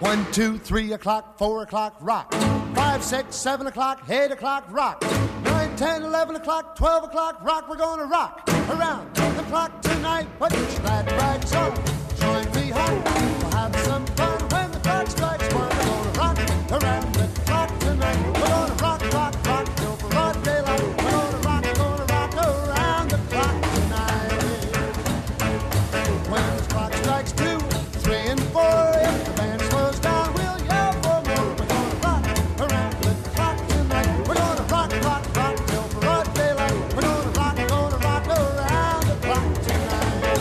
1, 2, 3 o'clock, 4 o'clock, rock. 5, 6, 7 o'clock, 8 o'clock, rock. 9, 10, 11 o'clock, 12 o'clock, rock. We're gonna rock around the clock tonight. Put your glad rags on, join me home. We'll have some fun when the clock strikes 1. We're gonna rock around the clock tonight. We're gonna rock, rock, rock till broad daylight. We're gonna rock around the clock tonight. When the clock strikes 2, 3, and 4, if the band slows down, we'll yell for more. We're gonna rock around the clock tonight. We're gonna rock, rock, rock till broad daylight. We're gonna rock around the clock tonight.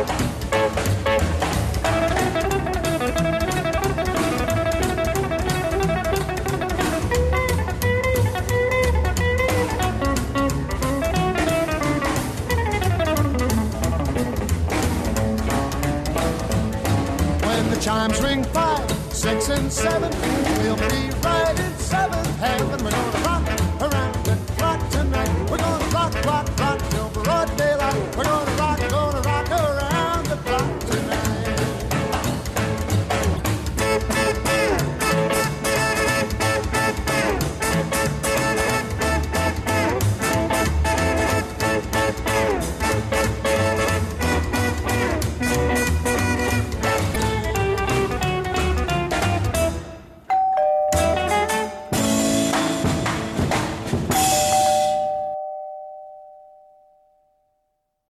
When the chimes ring 5, 6, and 7, we'll be right in 7th heaven. We're gonna rock